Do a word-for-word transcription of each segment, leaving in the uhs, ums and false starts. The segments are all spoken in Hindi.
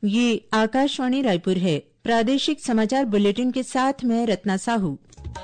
ये आकाशवाणी रायपुर है। प्रादेशिक समाचार बुलेटिन के साथ मैं रत्ना साहू।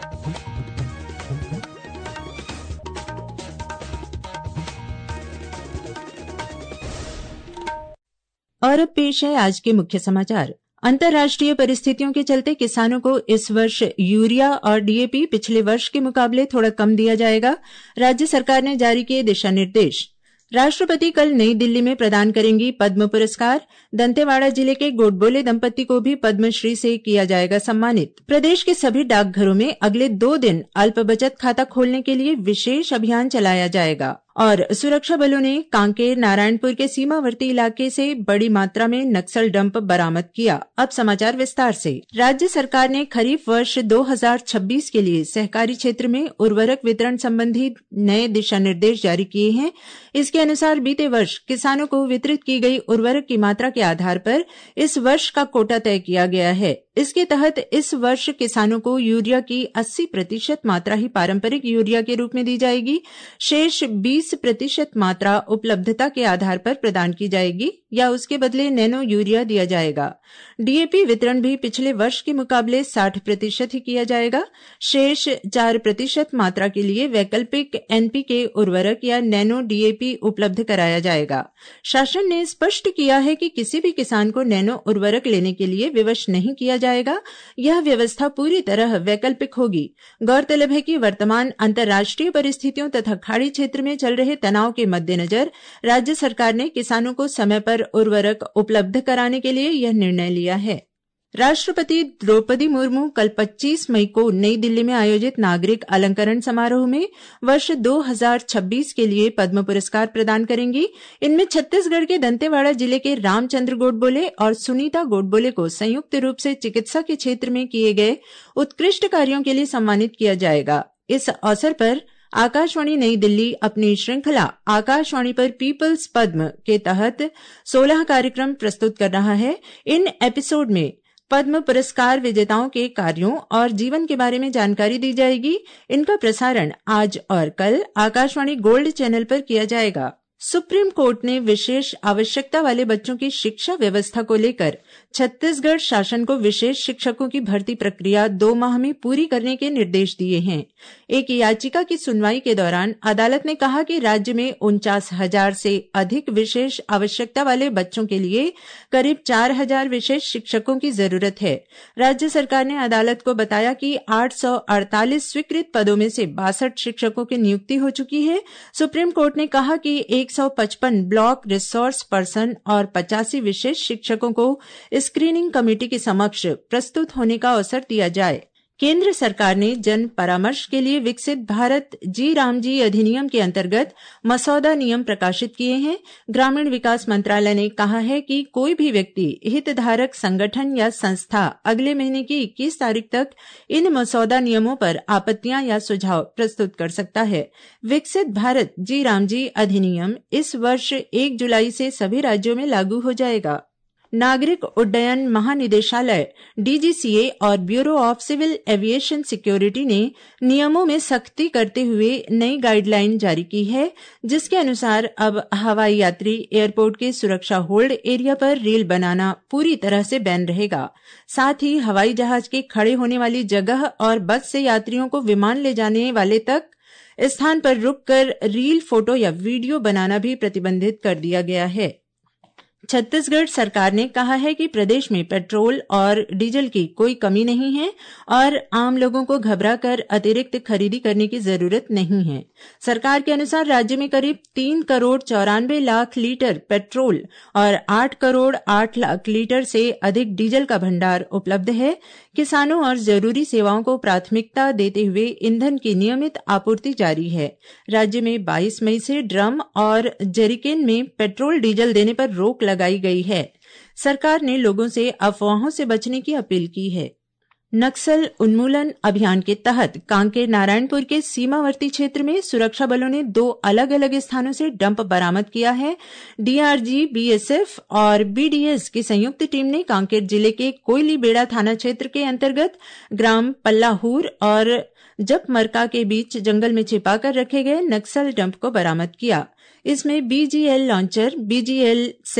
और अब पेश है आज के मुख्य समाचार। अंतर्राष्ट्रीय परिस्थितियों के चलते किसानों को इस वर्ष यूरिया और डीएपी पिछले वर्ष के मुकाबले थोड़ा कम दिया जाएगा। राज्य सरकार ने जारी किए दिशा निर्देश। राष्ट्रपति कल नई दिल्ली में प्रदान करेंगी पद्म पुरस्कार। दंतेवाड़ा जिले के गोडबोले दंपत्ति को भी पद्मश्री से किया जाएगा सम्मानित। प्रदेश के सभी डाकघरों में अगले दो दिन अल्प बचत खाता खोलने के लिए विशेष अभियान चलाया जाएगा। और सुरक्षा बलों ने कांकेर नारायणपुर के सीमावर्ती इलाके से बड़ी मात्रा में नक्सल डंप बरामद किया। अब समाचार विस्तार से। राज्य सरकार ने खरीफ वर्ष दो हज़ार छब्बीस के लिए सहकारी क्षेत्र में उर्वरक वितरण संबंधी नए दिशा निर्देश जारी किए हैं। इसके अनुसार बीते वर्ष किसानों को वितरित की गई उर्वरक की मात्रा के आधार पर इस वर्ष का कोटा तय किया गया है। इसके तहत इस वर्ष किसानों को यूरिया की अस्सी प्रतिशत मात्रा ही पारंपरिक यूरिया के रूप में दी जाएगी। शेष बीस प्रतिशत मात्रा उपलब्धता के आधार पर प्रदान की जाएगी या उसके बदले नैनो यूरिया दिया जाएगा। डीएपी वितरण भी पिछले वर्ष के मुकाबले साठ प्रतिशत ही किया जाएगा। शेष चार प्रतिशत मात्रा के लिए वैकल्पिक एनपीके उर्वरक या नैनो डीएपी उपलब्ध कराया जाएगा। शासन ने स्पष्ट किया है कि किसी भी किसान को नैनो उर्वरक लेने के लिए विवश नहीं किया जाएगा। यह व्यवस्था पूरी तरह वैकल्पिक होगी। गौरतलब है कि वर्तमान अंतर्राष्ट्रीय परिस्थितियों तथा खाड़ी क्षेत्र में चल रहे तनाव के मद्देनजर राज्य सरकार ने किसानों को समय पर उर्वरक उपलब्ध कराने के लिए यह निर्णय लिया है। राष्ट्रपति द्रौपदी मुर्मू कल पच्चीस मई को नई दिल्ली में आयोजित नागरिक अलंकरण समारोह में वर्ष दो हज़ार छब्बीस के लिए पद्म पुरस्कार प्रदान करेंगी। इनमें छत्तीसगढ़ के दंतेवाड़ा जिले के रामचंद्र गोडबोले और सुनीता गोडबोले को संयुक्त रूप से चिकित्सा के क्षेत्र में किए गए उत्कृष्ट कार्यों के लिए सम्मानित किया जाएगा। इस अवसर पर आकाशवाणी नई दिल्ली अपनी श्रृंखला आकाशवाणी पर पीपल्स पद्म के तहत सोलह कार्यक्रम प्रस्तुत कर रहा है। इन एपिसोड में पद्म पुरस्कार विजेताओं के कार्यों और जीवन के बारे में जानकारी दी जाएगी। इनका प्रसारण आज और कल आकाशवाणी गोल्ड चैनल पर किया जाएगा। सुप्रीम कोर्ट ने विशेष आवश्यकता वाले बच्चों की शिक्षा व्यवस्था को लेकर छत्तीसगढ़ शासन को विशेष शिक्षकों की भर्ती प्रक्रिया दो माह में पूरी करने के निर्देश दिए हैं। एक याचिका की सुनवाई के दौरान अदालत ने कहा कि राज्य में उनचास हजार से अधिक विशेष आवश्यकता वाले बच्चों के लिए करीब चार हजार विशेष शिक्षकों की जरूरत है। राज्य सरकार ने अदालत को बताया कि आठ सौ अड़तालीस स्वीकृत पदों में से बासठ शिक्षकों की नियुक्ति हो चुकी है। सुप्रीम कोर्ट ने कहा कि एक सौ पचपन ब्लॉक रिसोर्स पर्सन और पचासी विशेष शिक्षकों को स्क्रीनिंग कमेटी के समक्ष प्रस्तुत होने का अवसर दिया जाए। केंद्र सरकार ने जन परामर्श के लिए विकसित भारत जी रामजी अधिनियम के अंतर्गत मसौदा नियम प्रकाशित किए हैं। ग्रामीण विकास मंत्रालय ने कहा है कि कोई भी व्यक्ति, हितधारक संगठन या संस्था अगले महीने की इक्कीस तारीख तक इन मसौदा नियमों पर आपत्तियां या सुझाव प्रस्तुत कर सकता है। विकसित भारत जी रामजी अधिनियम इस वर्ष एक जुलाई से सभी राज्यों में लागू हो जाएगा। नागरिक उड्डयन महानिदेशालय डीजीसीए और bureau of civil aviation security ने नियमों में सख्ती करते हुए नई गाइडलाइन जारी की है, जिसके अनुसार अब हवाई यात्री एयरपोर्ट के सुरक्षा होल्ड एरिया पर रील बनाना पूरी तरह से बैन रहेगा। साथ ही हवाई जहाज के खड़े होने वाली जगह और बस से यात्रियों को विमान ले जाने वाले तक स्थान पर रुककर रील, फोटो या वीडियो बनाना भी प्रतिबंधित कर दिया गया है। छत्तीसगढ़ सरकार ने कहा है कि प्रदेश में पेट्रोल और डीजल की कोई कमी नहीं है और आम लोगों को घबराकर अतिरिक्त खरीदी करने की जरूरत नहीं है। सरकार के अनुसार राज्य में करीब तीन करोड़ चौरानवे लाख लीटर पेट्रोल और आठ करोड़ आठ लाख लीटर से अधिक डीजल का भंडार उपलब्ध है। किसानों और जरूरी सेवाओं को प्राथमिकता देते हुए ईंधन की नियमित आपूर्ति जारी है। राज्य में बाईस मई से ड्रम और जरीकेन में पेट्रोल डीजल देने पर रोक लगाई गई है। सरकार ने लोगों से अफवाहों से बचने की अपील की है। नक्सल उन्मूलन अभियान के तहत कांकेर नारायणपुर के सीमावर्ती क्षेत्र में सुरक्षा बलों ने दो अलग अलग स्थानों से डंप बरामद किया है। डीआरजी, बीएसएफ और बीडीएस की संयुक्त टीम ने कांकेर जिले के कोयलीबेड़ा थाना क्षेत्र के अंतर्गत ग्राम पल्लाहूर और जपमरका के बीच जंगल में छिपाकर रखे गए नक्सल डंप को बरामद किया। इसमें BGL launcher, BGL cell,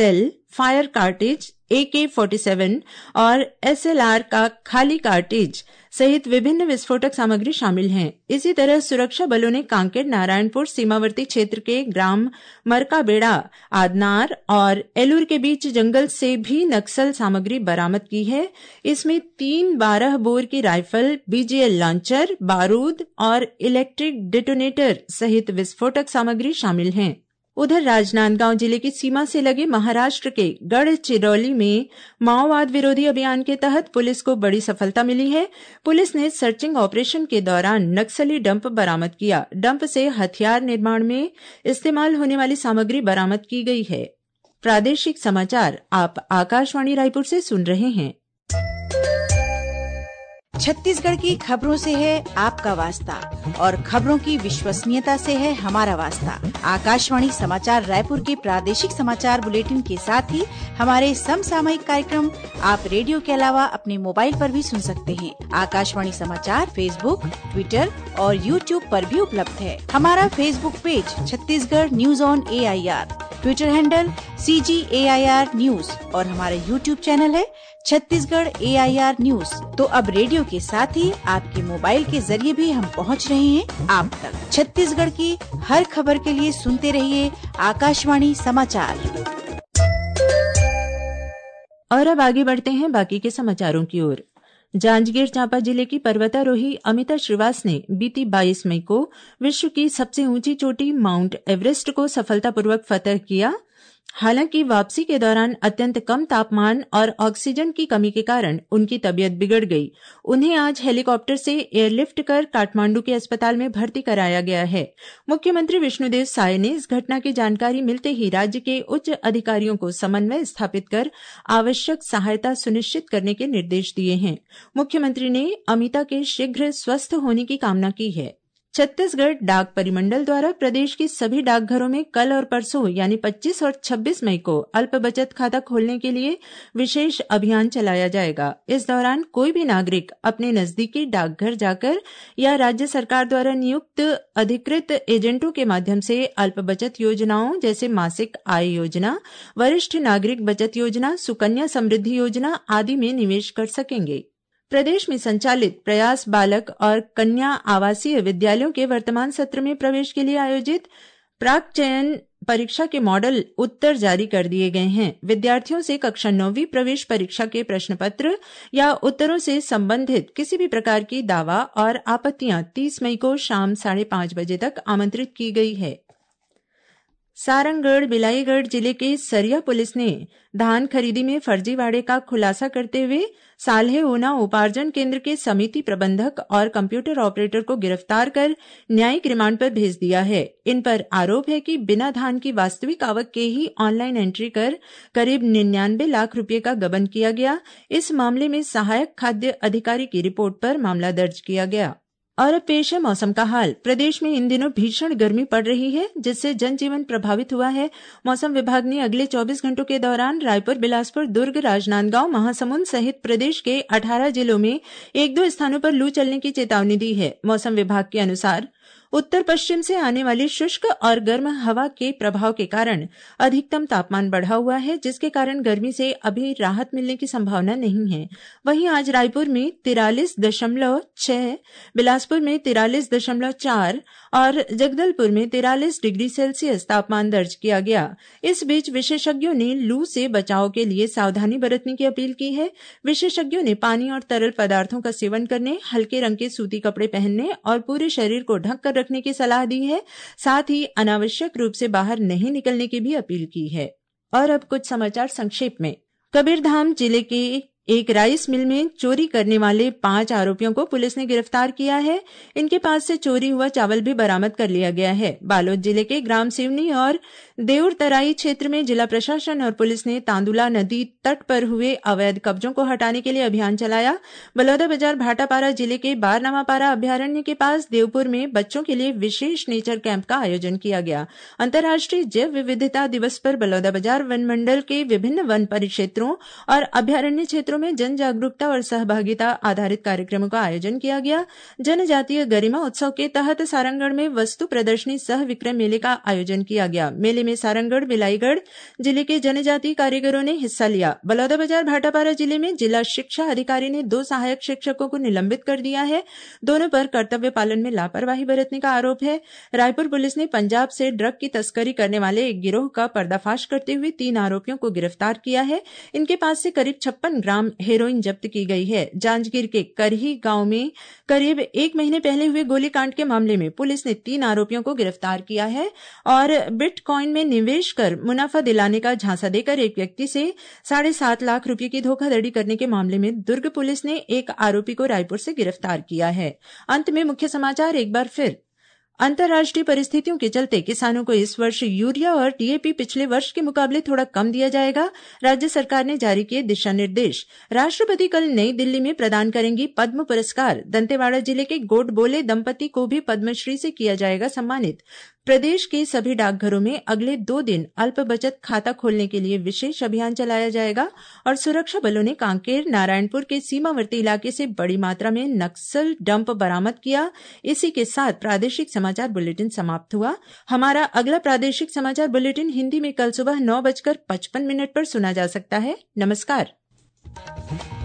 fire cartridge, A K सैंतालीस और एस एल आर का खाली कार्टेज सहित विभिन्न विस्फोटक सामग्री शामिल हैं। इसी तरह सुरक्षा बलों ने कांकेर नारायणपुर सीमावर्ती क्षेत्र के ग्राम मरकाबेड़ा, आदनार और एलूर के बीच जंगल से भी नक्सल सामग्री बरामद की है। इसमें तीन बारह बोर की राइफल, बीजीएल लॉन्चर, बारूद और इलेक्ट्रिक डिटोनेटर सहित विस्फोटक सामग्री शामिल हैं। उधर राजनांदगांव जिले की सीमा से लगे महाराष्ट्र के गढ़चिरौली में माओवाद विरोधी अभियान के तहत पुलिस को बड़ी सफलता मिली है। पुलिस ने सर्चिंग ऑपरेशन के दौरान नक्सली डंप बरामद किया। डंप से हथियार निर्माण में इस्तेमाल होने वाली सामग्री बरामद की गई है। प्रादेशिक समाचार आप आकाशवाणी रायपुर से सुन रहे हैं। छत्तीसगढ़ की खबरों से है आपका वास्ता और खबरों की विश्वसनीयता से है हमारा वास्ता। आकाशवाणी समाचार रायपुर के प्रादेशिक समाचार बुलेटिन के साथ ही हमारे समसामयिक कार्यक्रम आप रेडियो के अलावा अपने मोबाइल पर भी सुन सकते हैं। आकाशवाणी समाचार फेसबुक, ट्विटर और यूट्यूब पर भी उपलब्ध है। हमारा Facebook page Chhattisgarh news on A I R, Twitter handle C G A I R news और हमारा यूट्यूब चैनल है Chhattisgarh A I R news. तो अब रेडियो के साथ ही आपके मोबाइल के जरिए भी हम पहुंच रहे हैं आप तक। छत्तीसगढ़ की हर खबर के लिए सुनते रहिए आकाशवाणी समाचार। और अब आगे बढ़ते हैं बाकी के समाचारों की ओर। जांजगीर चांपा जिले की पर्वतारोही अमिता श्रीवास ने बीती बाईस मई को विश्व की सबसे ऊंची चोटी माउंट एवरेस्ट को सफलतापूर्वक फतह किया। हालांकि वापसी के दौरान अत्यंत कम तापमान और ऑक्सीजन की कमी के कारण उनकी तबीयत बिगड़ गई। उन्हें आज हेलीकॉप्टर से एयरलिफ्ट कर काठमांडू के अस्पताल में भर्ती कराया गया है। मुख्यमंत्री विष्णुदेव साय ने इस घटना की जानकारी मिलते ही राज्य के उच्च अधिकारियों को समन्वय स्थापित कर आवश्यक सहायता सुनिश्चित करने के निर्देश दिए हैं। मुख्यमंत्री ने अमिता के शीघ्र स्वस्थ होने की कामना की है। छत्तीसगढ़ डाक परिमंडल द्वारा प्रदेश के सभी डाकघरों में कल और परसों यानी पच्चीस और छब्बीस मई को अल्प बचत खाता खोलने के लिए विशेष अभियान चलाया जाएगा। इस दौरान कोई भी नागरिक अपने नजदीकी डाकघर जाकर या राज्य सरकार द्वारा नियुक्त अधिकृत एजेंटों के माध्यम से अल्प बचत योजनाओं जैसे मासिक आय योजना, वरिष्ठ नागरिक बचत योजना, सुकन्या समृद्धि योजना आदि में निवेश कर सकेंगे। प्रदेश में संचालित प्रयास बालक और कन्या आवासीय विद्यालयों के वर्तमान सत्र में प्रवेश के लिए आयोजित प्राक चयन परीक्षा के मॉडल उत्तर जारी कर दिए गए हैं। विद्यार्थियों से कक्षा नौवीं प्रवेश परीक्षा के प्रश्न पत्र या उत्तरों से संबंधित किसी भी प्रकार की दावा और आपत्तियां तीस मई को शाम साढ़े पांच बजे तक आमंत्रित की गई है। सारंगढ़ बिलाईगढ़ जिले के सरिया पुलिस ने धान खरीदी में फर्जीवाड़े का खुलासा करते हुए साल्हे ऊना उपार्जन केंद्र के समिति प्रबंधक और कंप्यूटर ऑपरेटर को गिरफ्तार कर न्यायिक रिमांड पर भेज दिया है। इन पर आरोप है कि बिना धान की वास्तविक आवक के ही ऑनलाइन एंट्री कर करीब निन्यानवे लाख रुपए का गबन किया गया। इस मामले में सहायक खाद्य अधिकारी की रिपोर्ट पर मामला दर्ज किया गया। और अब पेश है मौसम का हाल। प्रदेश में इन दिनों भीषण गर्मी पड़ रही है, जिससे जनजीवन प्रभावित हुआ है। मौसम विभाग ने अगले चौबीस घंटों के दौरान रायपुर, बिलासपुर, दुर्ग, राजनांदगांव, महासमुंद सहित प्रदेश के अठारह जिलों में एक दो स्थानों पर लू चलने की चेतावनी दी है। मौसम विभाग के अनुसार उत्तर पश्चिम से आने वाली शुष्क और गर्म हवा के प्रभाव के कारण अधिकतम तापमान बढ़ा हुआ है, जिसके कारण गर्मी से अभी राहत मिलने की संभावना नहीं है। वहीं आज रायपुर में तिरालीस दशमलव छह, बिलासपुर में तिरालीस दशमलव चार और जगदलपुर में तिरालीस डिग्री सेल्सियस तापमान दर्ज किया गया। इस बीच विशेषज्ञों ने लू से बचाव के लिए सावधानी बरतने की अपील की है। विशेषज्ञों ने पानी और तरल पदार्थों का सेवन करने, हल्के रंग के सूती कपड़े पहनने और पूरे शरीर को ढककर रखने की सलाह दी है। साथ ही अनावश्यक रूप से बाहर नहीं निकलने की भी अपील की है। और अब कुछ समाचार संक्षेप में। कबीरधाम जिले के एक राइस मिल में चोरी करने वाले पांच आरोपियों को पुलिस ने गिरफ्तार किया है। इनके पास से चोरी हुआ चावल भी बरामद कर लिया गया है। बालोद जिले के ग्राम सिवनी और देउरतराई क्षेत्र में जिला प्रशासन और पुलिस ने तांदुला नदी तट पर हुए अवैध कब्जों को हटाने के लिए अभियान चलाया। बलौदाबाजार भाटापारा जिले के बारनामापारा अभ्यारण्य के पास देवपुर में बच्चों के लिए विशेष नेचर कैंप का आयोजन किया गया। अंतर्राष्ट्रीय जैव विविधता दिवस पर बलौदाबाजार वन मंडल के विभिन्न वन परिक्षेत्रों और अभ्यारण्य क्षेत्रों में जन जागरूकता और सहभागिता आधारित कार्यक्रमों का आयोजन किया गया। जनजातीय गरिमा उत्सव के तहत सारंगढ़ में वस्तु प्रदर्शनी सह विक्रय मेले का आयोजन किया गया। मेले जिले में सारंगढ़ बिलाईगढ़ जिले के जनजातीय कारीगरों ने हिस्सा लिया। बलौदाबाजार भाटापारा जिले में जिला शिक्षा अधिकारी ने दो सहायक शिक्षकों को निलंबित कर दिया है। दोनों पर कर्तव्य पालन में लापरवाही बरतने का आरोप है। रायपुर पुलिस ने पंजाब से ड्रग की तस्करी करने वाले एक गिरोह का पर्दाफाश करते हुए तीन आरोपियों को गिरफ्तार किया है। इनके पास से करीब छप्पन ग्राम हेरोइन जब्त की गई है। जांजगीर के करही गांव में करीब एक महीने पहले हुए गोलीकांड के मामले में पुलिस ने तीन आरोपियों को गिरफ्तार किया है और बिटकॉइन में निवेश कर मुनाफा दिलाने का झांसा देकर एक व्यक्ति से साढ़े सात लाख रुपए की धोखाधड़ी करने के मामले में दुर्ग पुलिस ने एक आरोपी को रायपुर से गिरफ्तार किया है। अंत में मुख्य समाचार एक बार फिर। अंतर्राष्ट्रीय परिस्थितियों के चलते किसानों को इस वर्ष यूरिया और डीएपी पिछले वर्ष के मुकाबले थोड़ा कम दिया जाएगा। राज्य सरकार ने जारी किए दिशा निर्देश। राष्ट्रपति कल नई दिल्ली में प्रदान करेंगी पद्म पुरस्कार। दंतेवाड़ा जिले के गोडबोले दंपति को भी पद्मश्री से किया जाएगा सम्मानित। प्रदेश के सभी डाकघरों में अगले दो दिन अल्प बचत खाता खोलने के लिए विशेष अभियान चलाया जाएगा। और सुरक्षा बलों ने कांकेर नारायणपुर के सीमावर्ती इलाके से बड़ी मात्रा में नक्सल डंप बरामद किया। इसी के साथ प्रादेशिक समाचार बुलेटिन समाप्त हुआ। हमारा अगला प्रादेशिक समाचार बुलेटिन हिंदी में कल सुबह नौ बजकर पचपन मिनट पर सुना जा सकता है। नमस्कार।